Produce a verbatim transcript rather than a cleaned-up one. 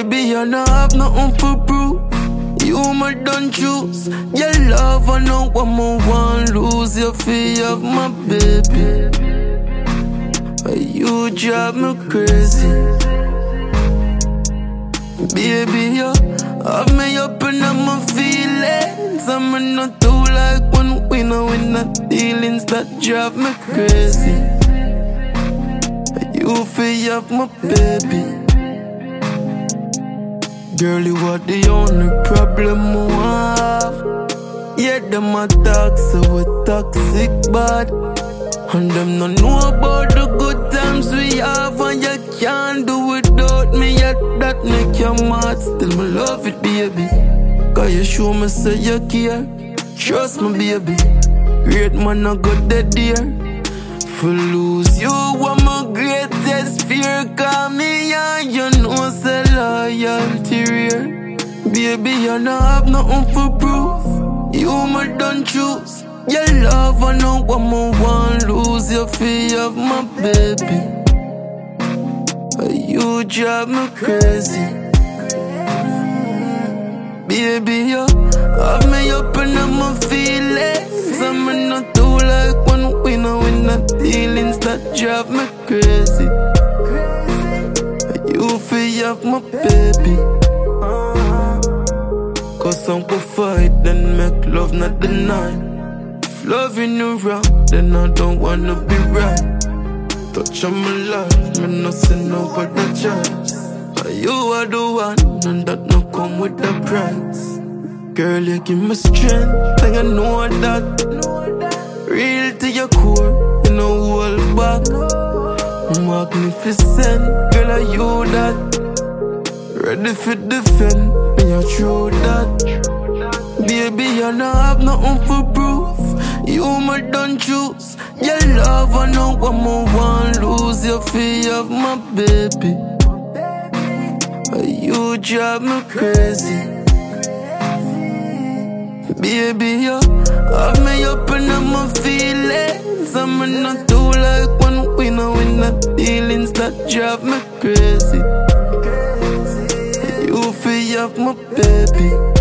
Baby, I don't have nothing for proof. You my don't choose. Your love, I know what more want lose. You feel of my baby. You drive me crazy. Baby, you have me up and my feelings. I'm not too like when we know we're not dealings that drive me crazy. You feel of my baby. Girl, you are the only problem I have. Yeah, them attacks so we toxic bad. And them no know about the good times we have. And you can't do without me, yet that make you mad. Still me love it, baby. Cause you show me say you care. Trust me, baby. Great man, I got that dear. For lose you, I'm my greatest fear. Call me and you know say loyalty rare. Baby, you don't have nothing for proof. You my don't choose. Your love, I know what more want lose. You feel of my baby. You drive me crazy. Baby, you have me up and my feelings. I'm not too like when we know we're not dealings that drive me crazy. You feel of my baby. Cause some could fight, then make love, not deny. If loving you wrong, then I don't wanna be right. Touch on my life, me no say no but the choice. You are the one, and that no come with the price. Girl, you give me strength, and I know that. Real to your core, you know hold back. Magnificent, girl, are you that? Ready for defend, and you true that. Baby, you don't have nothing for proof. You my don't choose. Your love, I know what more want lose. You feel of my baby. You drive me crazy. Baby, you have me up and my feelings. I'm not too like when we know we're not dealings that drive me crazy. You feel of my baby.